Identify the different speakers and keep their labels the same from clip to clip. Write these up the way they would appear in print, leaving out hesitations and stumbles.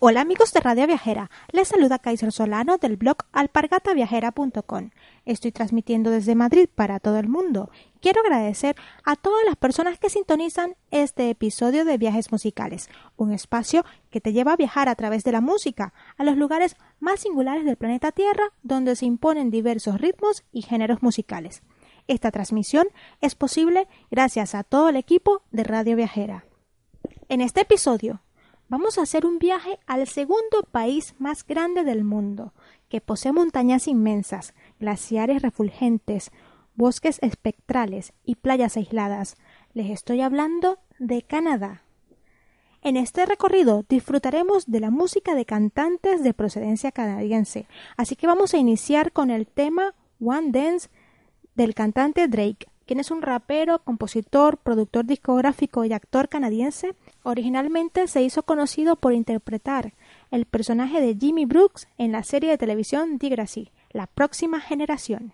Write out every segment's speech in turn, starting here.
Speaker 1: Hola amigos de Radio Viajera, les saluda Kaiser Solano del blog alpargataviajera.com. Estoy transmitiendo desde Madrid para todo el mundo. Quiero agradecer a todas las personas que sintonizan este episodio de Viajes Musicales, un espacio que te lleva a viajar a través de la música a los lugares más singulares del planeta Tierra, donde se imponen diversos ritmos y géneros musicales. Esta transmisión es posible gracias a todo el equipo de Radio Viajera. En este episodio vamos a hacer un viaje al segundo país más grande del mundo, que posee montañas inmensas, glaciares refulgentes, bosques espectrales y playas aisladas. Les estoy hablando de Canadá. En este recorrido disfrutaremos de la música de cantantes de procedencia canadiense, así que vamos a iniciar con el tema One Dance del cantante Drake, quien es un rapero, compositor, productor discográfico y actor canadiense. Originalmente se hizo conocido por interpretar el personaje de Jimmy Brooks en la serie de televisión Degrassi, La Próxima Generación.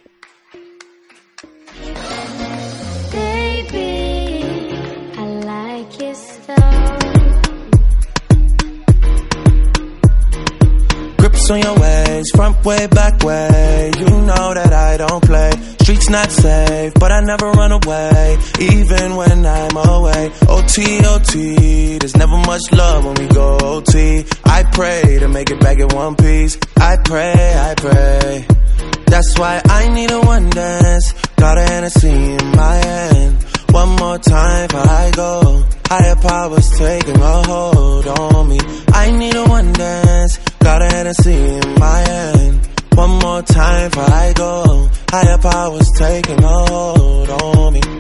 Speaker 2: Baby, I like your style.
Speaker 3: Grips on your ways, front way, back way. You know that I don't play. Streets not safe, but I never run away, even when I'm away. OT, OT, there's never much love when we go OT. I pray to make it back in one piece. I pray. That's why I need a one dance. Got a Hennessy in my hand. One more time before I go. Higher powers taking a hold on me. I need a one dance. Got a Hennessy in my hand. One more time before I go. Higher powers taking a hold on me.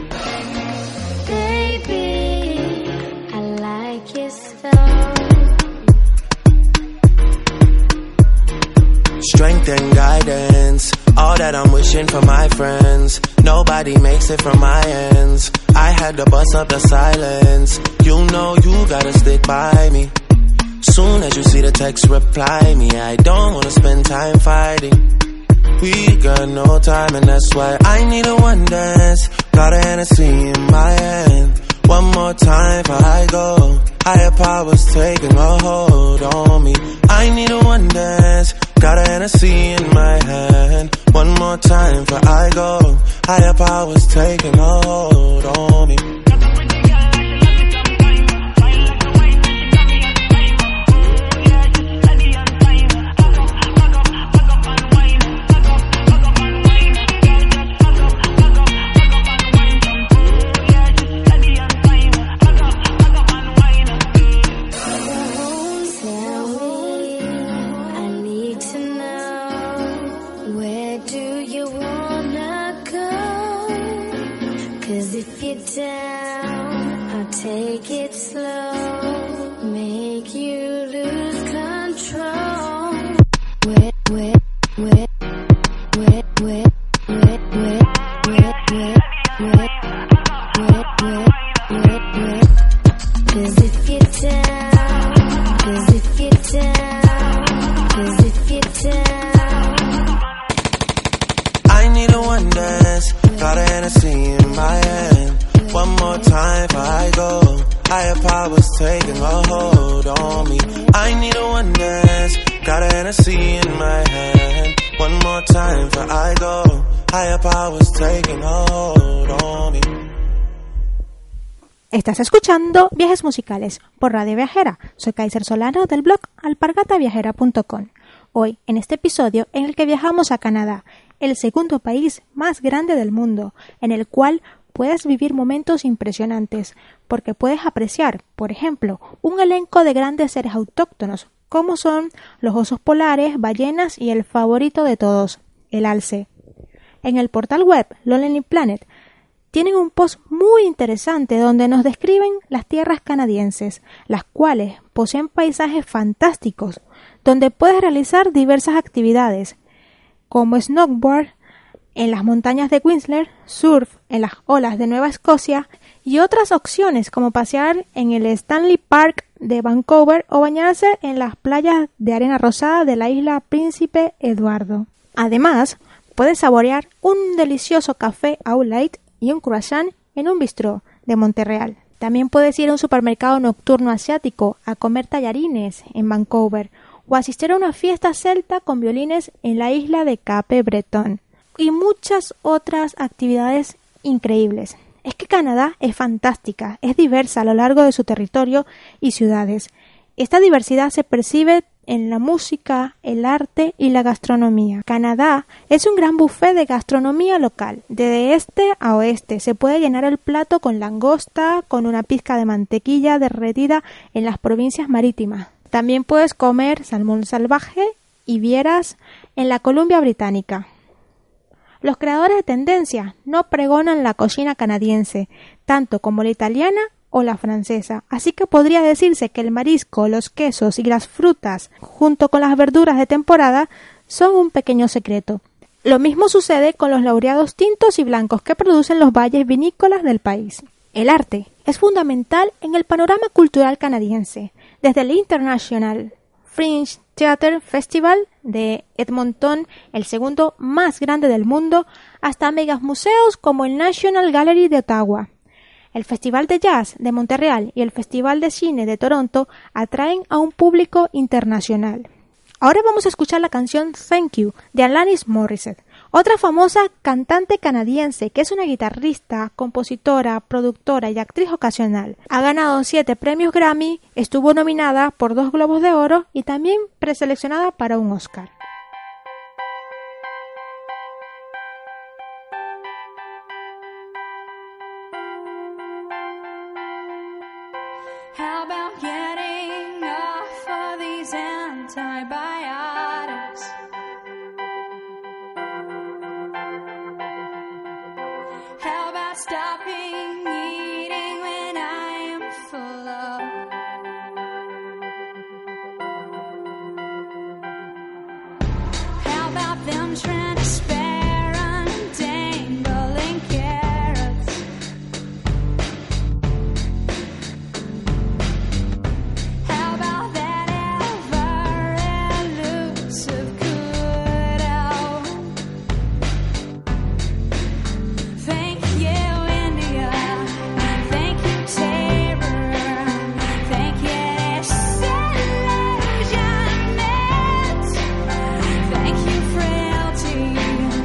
Speaker 2: Baby, I like your style.
Speaker 3: Strength and guidance, all that I'm wishing for my friends. Nobody makes it from my ends. I had to bust up the silence. You know you gotta stick by me. Soon as you see the text, reply me. I don't wanna spend time fighting. We got no time and that's why I need a one dance. Got a Hennessy in my hand. One more time before I go. Higher powers taking a hold on me. I need a one dance. Got a Hennessy in my hand. One more time before I go. Higher powers taking a hold on me.
Speaker 2: Take it slow, make you lose control. Wet, wet, wet, wet, wet, wet, wet, wet, wet, wet, wet, wet, wet, wet. 'Cause if you're down, 'cause if you're down, 'cause if you're down.
Speaker 3: I need a one dance, got a Hennessy in my hand. One more time before I go. Higher powers taking a hold on me. I need a one dance. Got a Hennessy in my hand. One more time before I go. Higher powers taking a hold on me.
Speaker 1: Estás escuchando Viajes Musicales por Radio Viajera. Soy Kaiser Solano del blog alpargataviajera.com. Hoy, en este episodio en el que viajamos a Canadá, el segundo país más grande del mundo, en el cual puedes vivir momentos impresionantes, porque puedes apreciar, por ejemplo, un elenco de grandes seres autóctonos, como son los osos polares, ballenas y el favorito de todos, el alce. En el portal web Lonely Planet tienen un post muy interesante donde nos describen las tierras canadienses, las cuales poseen paisajes fantásticos, donde puedes realizar diversas actividades, como snowboard en las montañas de Whistler, surf en las olas de Nueva Escocia y otras opciones como pasear en el Stanley Park de Vancouver o bañarse en las playas de arena rosada de la isla Príncipe Eduardo. Además, puedes saborear un delicioso café au lait y un croissant en un bistró de Montreal. También puedes ir a un supermercado nocturno asiático a comer tallarines en Vancouver o asistir a una fiesta celta con violines en la isla de Cape Breton y muchas otras actividades increíbles. Es que Canadá es fantástica, es diversa a lo largo de su territorio y ciudades. Esta diversidad se percibe en la música, el arte y la gastronomía. Canadá es un gran buffet de gastronomía local. De este a oeste se puede llenar el plato con langosta, con una pizca de mantequilla derretida en las provincias marítimas. También puedes comer salmón salvaje y vieras en la Columbia Británica. Los creadores de tendencia no pregonan la cocina canadiense, tanto como la italiana o la francesa, así que podría decirse que el marisco, los quesos y las frutas, junto con las verduras de temporada, son un pequeño secreto. Lo mismo sucede con los laureados tintos y blancos que producen los valles vinícolas del país. El arte es fundamental en el panorama cultural canadiense, desde el International Fringe Theatre Festival de Edmonton, el segundo más grande del mundo, hasta megamuseos como el National Gallery de Ottawa. El Festival de Jazz de Montreal y el Festival de Cine de Toronto atraen a un público internacional. Ahora vamos a escuchar la canción Thank You de Alanis Morissette, otra famosa cantante canadiense que es una guitarrista, compositora, productora y actriz ocasional. Ha ganado 7 premios Grammy, estuvo nominada por 2 Globos de Oro y también preseleccionada para un Oscar.
Speaker 4: How about getting off of these antibiotics? How about stopping eating when I am full of? How about them transparent dangling carrots? How about that ever elusive kudo? Thank you, India. Thank you, terror. Thank you, disillusionment. Thank you, frailty.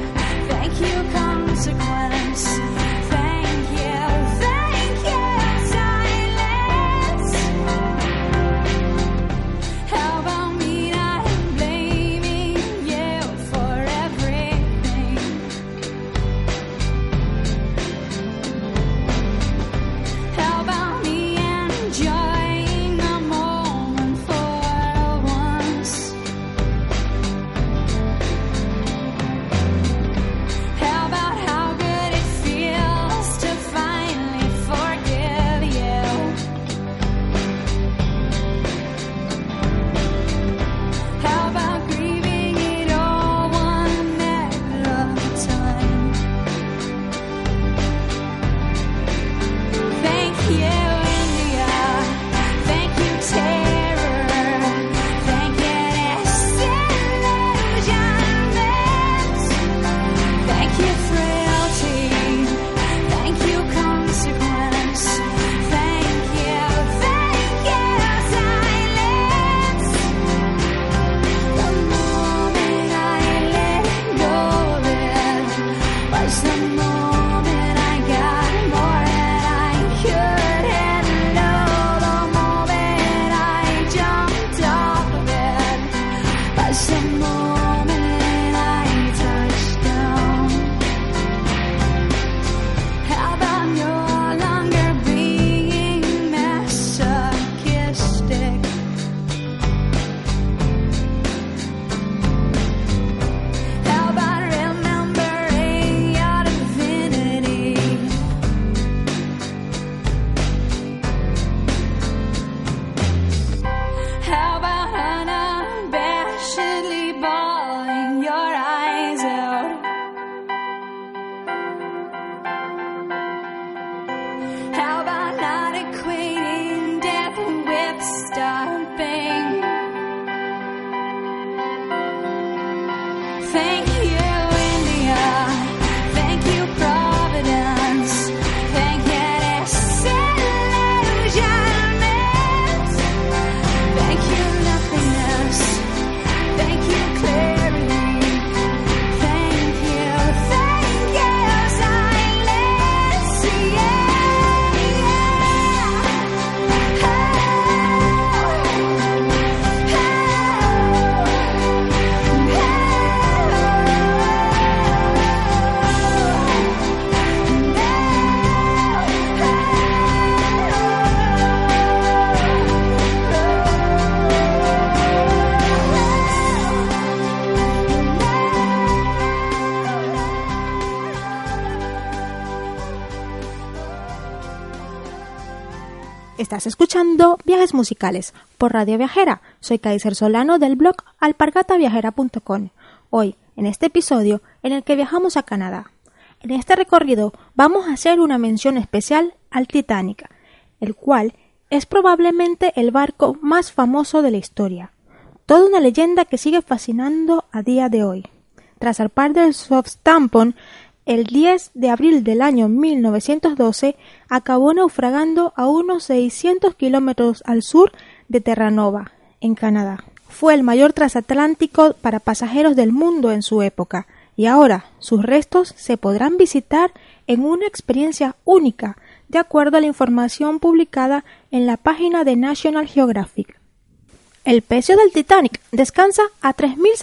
Speaker 1: Estás escuchando Viajes Musicales por Radio Viajera. Soy Kaiser Solano del blog alpargataviajera.com. Hoy, en este episodio, en el que viajamos a Canadá. En este recorrido vamos a hacer una mención especial al Titanic, el cual es probablemente el barco más famoso de la historia. Toda una leyenda que sigue fascinando a día de hoy. Tras zarpar del Southampton el 10 de abril del año 1912, acabó naufragando a unos 600 kilómetros al sur de Terranova, en Canadá. Fue el mayor transatlántico para pasajeros del mundo en su época, y ahora sus restos se podrán visitar en una experiencia única, de acuerdo a la información publicada en la página de National Geographic. El pecio del Titanic descansa a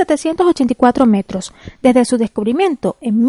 Speaker 1: 3.784 metros. Desde su descubrimiento en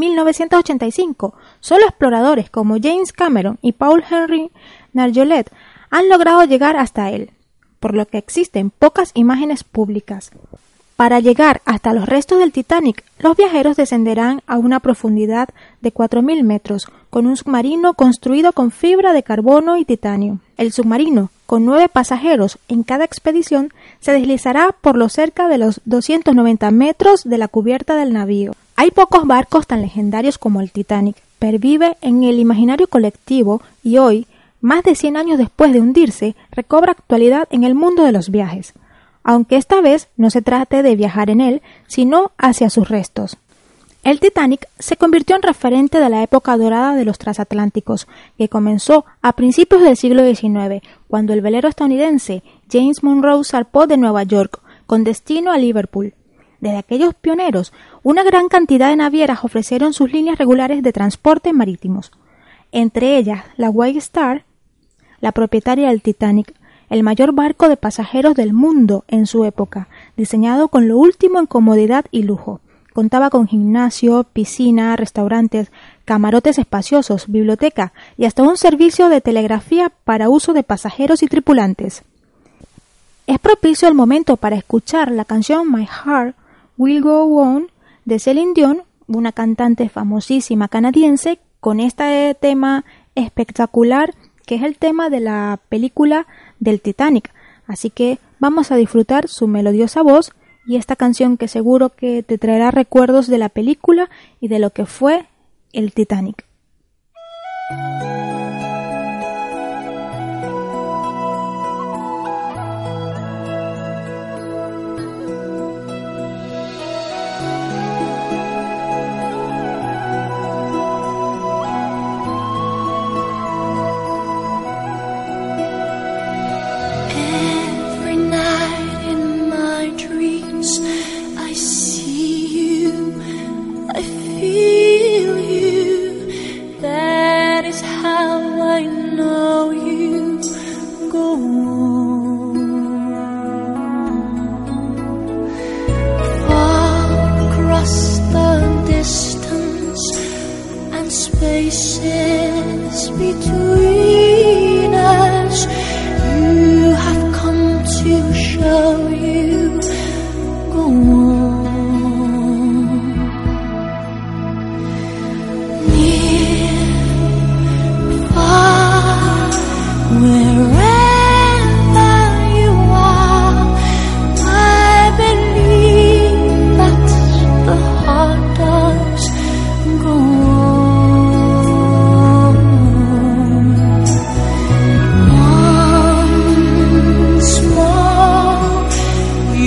Speaker 1: 1985, solo exploradores como James Cameron y Paul Henry Nargeolet han logrado llegar hasta él, por lo que existen pocas imágenes públicas. Para llegar hasta los restos del Titanic, los viajeros descenderán a una profundidad de 4.000 metros con un submarino construido con fibra de carbono y titanio. El submarino, con 9 pasajeros en cada expedición, se deslizará por lo cerca de los 290 metros de la cubierta del navío. Hay pocos barcos tan legendarios como el Titanic. Pervive en el imaginario colectivo y hoy, más de 100 años después de hundirse, recobra actualidad en el mundo de los viajes. Aunque esta vez no se trate de viajar en él, sino hacia sus restos. El Titanic se convirtió en referente de la época dorada de los transatlánticos, que comenzó a principios del siglo XIX, cuando el velero estadounidense James Monroe zarpó de Nueva York, con destino a Liverpool. Desde aquellos pioneros, una gran cantidad de navieras ofrecieron sus líneas regulares de transporte marítimos. Entre ellas, la White Star, la propietaria del Titanic, el mayor barco de pasajeros del mundo en su época, diseñado con lo último en comodidad y lujo. Contaba con gimnasio, piscina, restaurantes, camarotes espaciosos, biblioteca y hasta un servicio de telegrafía para uso de pasajeros y tripulantes. Es propicio el momento para escuchar la canción My Heart Will Go On de Celine Dion, una cantante famosísima canadiense, con este tema espectacular que es el tema de la película del Titanic. Así que vamos a disfrutar su melodiosa voz y esta canción que seguro que te traerá recuerdos de la película y de lo que fue el Titanic.
Speaker 2: I see you, I feel you, that is how I know you. Go on, far across the distance and spaces between us, you have come to show you. Go on, near, far, wherever you are, I believe that the heart does go on. Once more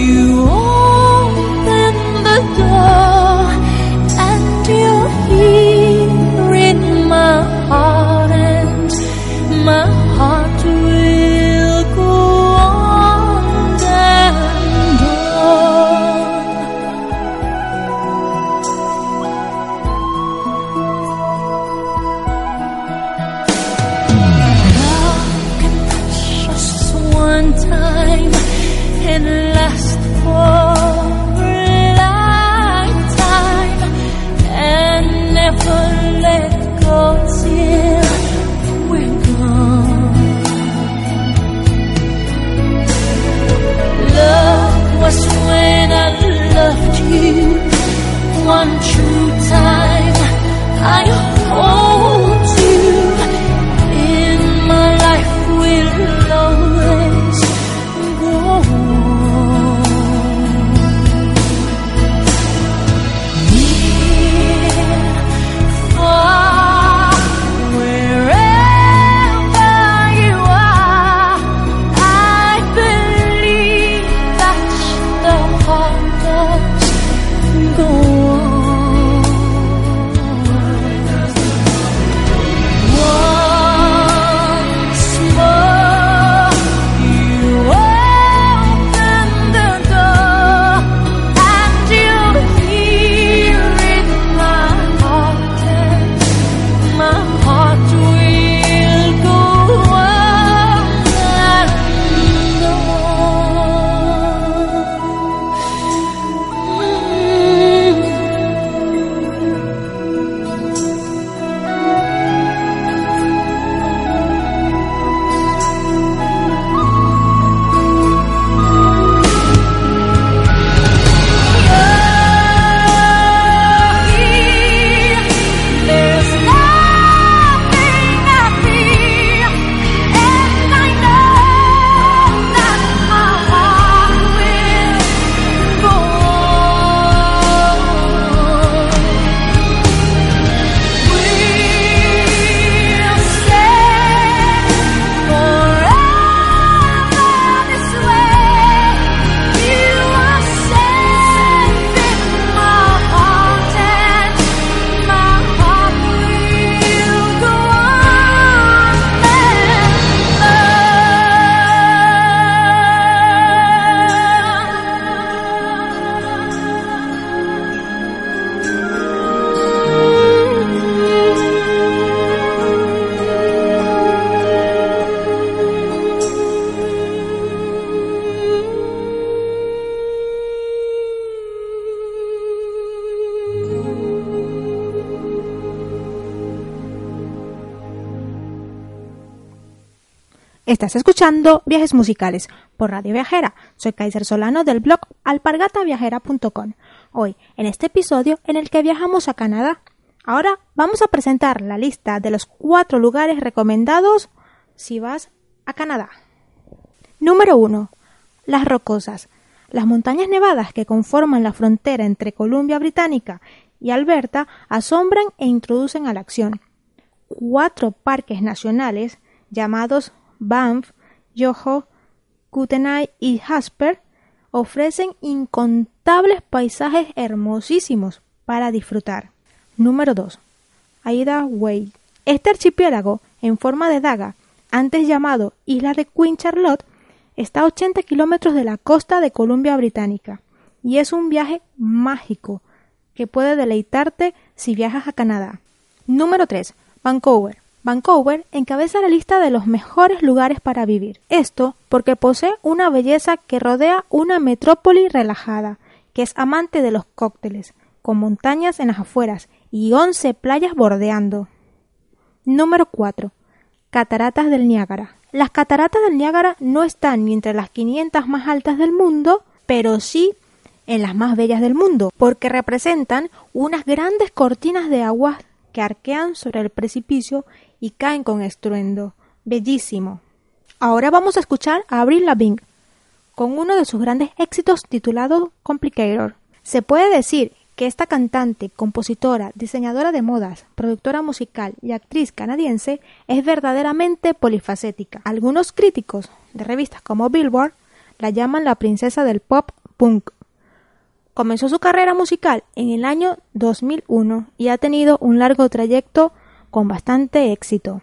Speaker 1: Estás escuchando Viajes Musicales por Radio Viajera. Soy Kaiser Solano del blog alpargataviajera.com. Hoy, en este episodio en el que viajamos a Canadá. Ahora vamos a presentar la lista de los 4 lugares recomendados si vas a Canadá. Número 1. Las Rocosas. Las montañas nevadas que conforman la frontera entre Columbia Británica y Alberta asombran e introducen a la acción. 4 parques nacionales llamados Banff, Yoho, Kootenay y Jasper ofrecen incontables paisajes hermosísimos para disfrutar. Número 2. Ida Way. Este archipiélago en forma de daga, antes llamado Isla de Queen Charlotte, está a 80 kilómetros de la costa de Columbia Británica y es un viaje mágico que puede deleitarte si viajas a Canadá. Número 3. Vancouver. Vancouver encabeza la lista de los mejores lugares para vivir. Esto porque posee una belleza que rodea una metrópoli relajada, que es amante de los cócteles, con montañas en las afueras y 11 playas bordeando. Número 4. Cataratas del Niágara. Las cataratas del Niágara no están ni entre las 500 más altas del mundo, pero sí en las más bellas del mundo, porque representan unas grandes cortinas de agua que arquean sobre el precipicio y caen con estruendo. Bellísimo. Ahora vamos a escuchar a Avril Lavigne con uno de sus grandes éxitos titulado Complicator. Se puede decir que esta cantante, compositora, diseñadora de modas, productora musical y actriz canadiense es verdaderamente polifacética. Algunos críticos de revistas como Billboard la llaman la princesa del pop punk. Comenzó su carrera musical en el año 2001 y ha tenido un largo trayecto con bastante éxito.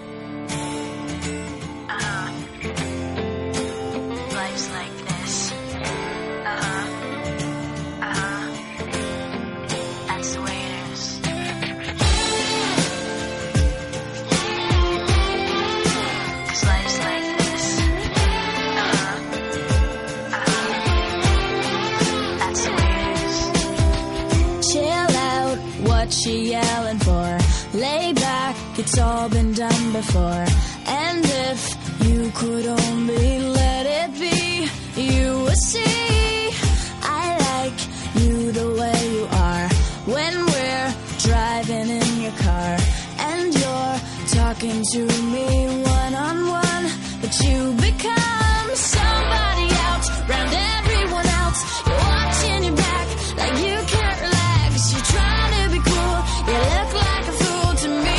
Speaker 5: She yelling for, lay back, it's all been done before. And if you could only let it be, you would see I like you the way you are. When we're driving in your car and you're talking to me one-on-one, but you become somebody else, round everyone else. You're watching your back like you can't relax. You're trying to be cool. You look like a fool to me.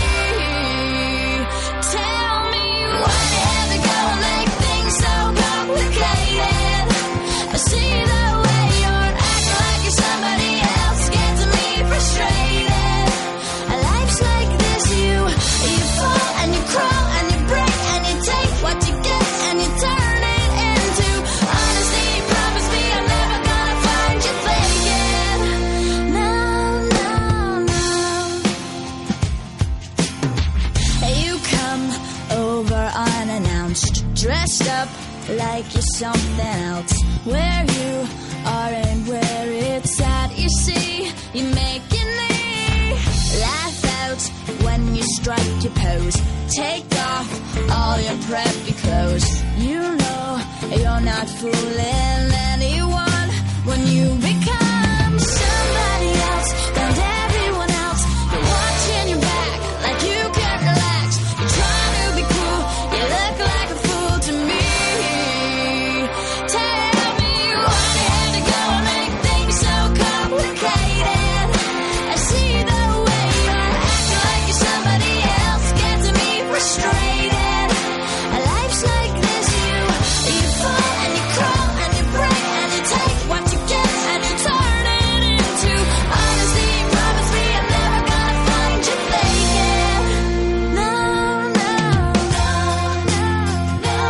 Speaker 5: Tell me why you had to go and make things so complicated. I see the way you're acting like you're somebody else, gets me frustrated. A life's like this, you fall and you crawl and you break and you take what you get and you turn it into honesty. Promise me I'm never gonna find you faking. No, no, no. You come over unannounced, dressed up like you're something else. Where you are and where it's at, you see, you're making me laugh out when you strike your pose. Take off all your preppy clothes. You know you're not fooling anyone when you become somebody else, round everyone else. You're watching your back like you can't relax. You're trying to be cool, you look like a fool to me. Tell me why you had to go and make things so complicated. I see the way you're acting like you're somebody else, gets me frustrated. A life's like this, you fall and you crawl and you break and you take what you get and you turn it into honesty. Promise me I'm never gonna find you faking. No, no, no, no, no, no,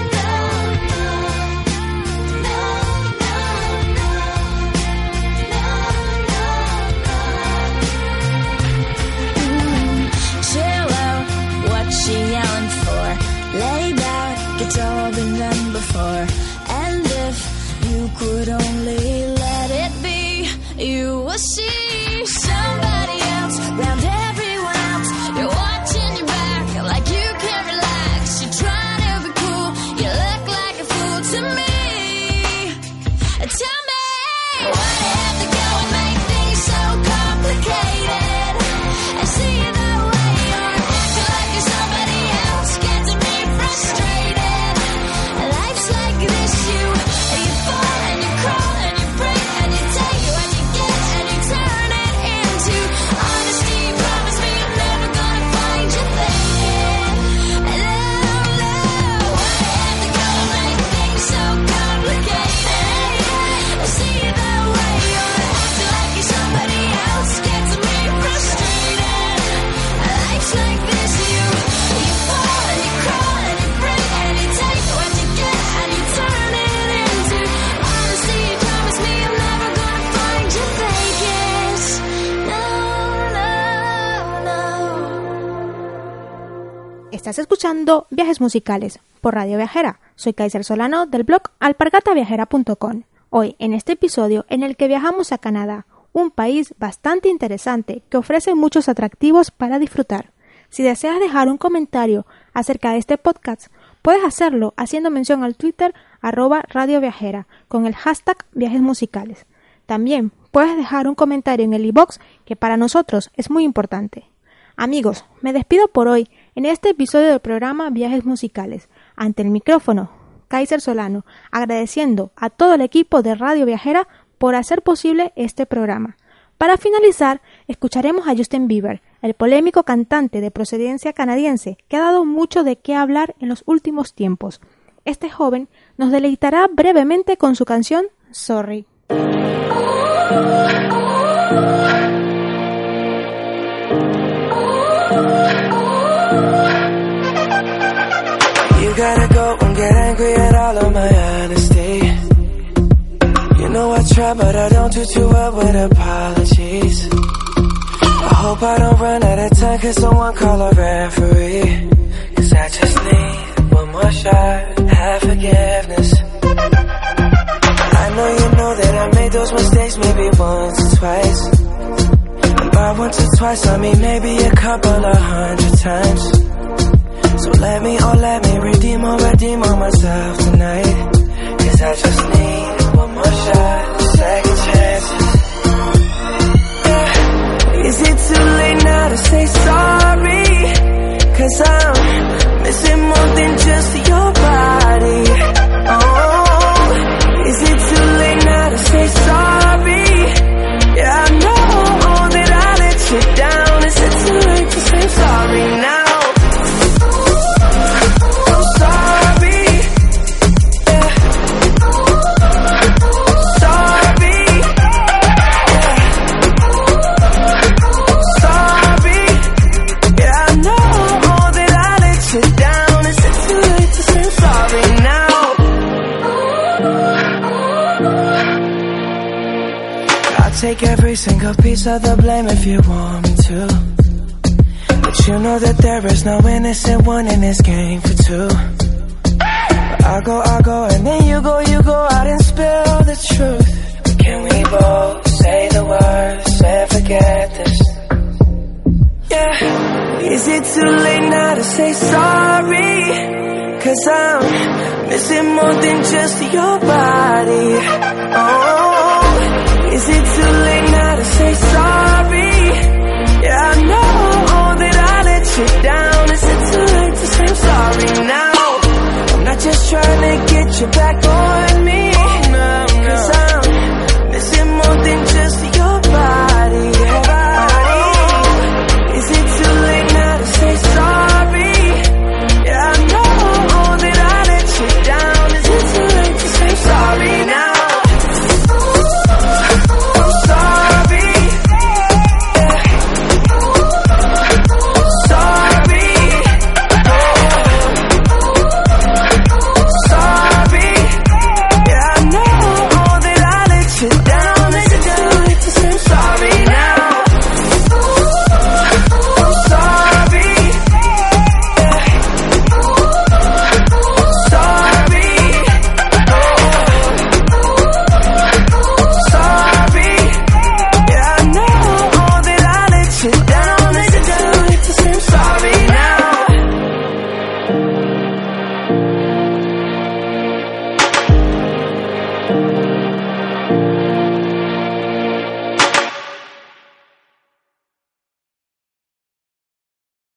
Speaker 5: chill out, what she yelling for? Lay back, it's all been done before. And if you could only let it be, you will see somebody else, round everyone else. You're watching your back like you can't relax. You're trying to be cool,
Speaker 1: Estás escuchando Viajes Musicales por Radio Viajera. Soy Kaiser Solano del blog alpargataviajera.com. Hoy en este episodio en el que viajamos a Canadá, un país bastante interesante que ofrece muchos atractivos para disfrutar. Si deseas dejar un comentario acerca de este podcast, puedes hacerlo haciendo mención al Twitter @Radio Viajera con el hashtag Viajes Musicales. También puedes dejar un comentario en el iVoox, que para nosotros es muy importante. Amigos, me despido por hoy en este episodio del programa Viajes Musicales. Ante el micrófono, Kaiser Solano, agradeciendo a todo el equipo de Radio Viajera por hacer posible este programa. Para finalizar, escucharemos a Justin Bieber, el polémico cantante de procedencia canadiense que ha dado mucho de qué hablar en los últimos tiempos. Este joven nos deleitará brevemente con su canción Sorry.
Speaker 3: You gotta go and get angry at all of my honesty. You know I try, but I don't do too well with apologies. I hope I don't run out of time, cause someone call a referee. Cause I just need one more shot, have forgiveness. I know you know that I made those mistakes maybe once or twice. And by once or twice I mean maybe a couple of 100 times. So let me redeem or myself tonight. Cause I just need one more shot, second chances. Yeah. Is it too late now to say sorry? Cause I'm missing more than just your body. Oh, is it too late now to say sorry? Yeah, I know that I let you down. Is it too late to say sorry now? Take every single piece of the blame if you want me to. But you know that there is no innocent one in this game for two. But I go, and then you go out and spill the truth. But can we both say the words and forget this? Yeah. Is it too late now to say sorry? Cause I'm missing more than just your body. Oh, is it too late now to say sorry? Yeah, I know that I let you down. Is it too late to say sorry now? I'm not just trying to get you back on